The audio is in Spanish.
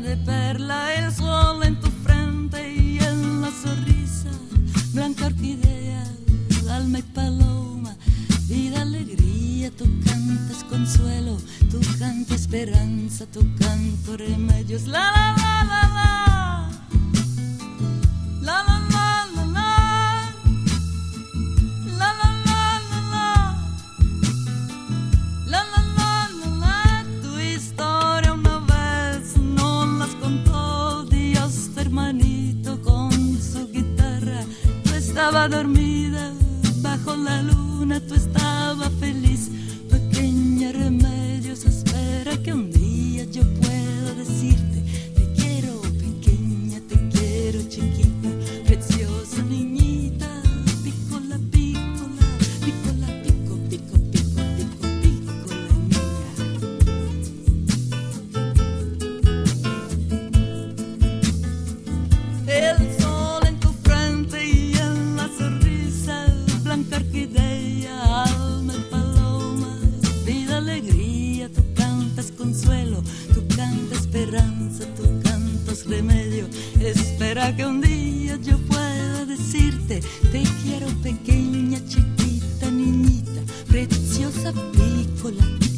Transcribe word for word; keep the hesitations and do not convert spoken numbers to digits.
de perla, el sol en tu frente y en la sonrisa, blanca orquídea, alma y paloma, vida, alegría, tú cantas consuelo, tú cantas esperanza, tu canto remedios, la la la la la, la la la la la, la la la la la, la la la la la. Tu historia una vez nos las contó Dios, tu hermanito con su guitarra, tú estabas dormida bajo la luna, tú estabas feliz, pequeña Remedios, espera que un día yo pueda decirte, te quiero pequeña, te quiero chiquita, preciosa niñita, pícola, pícola, pícola, pico, pico, pico, pico, pícola niña. El sol en tu frente y en la sonrisa, blanca orquídea, alma y paloma, vida, alegría, tú cantas consuelo, tú cantas esperanza, tú cantas remedio, espera que un día yo pueda decirte, te quiero pequeña, chiquita, niñita, preciosa, pícola,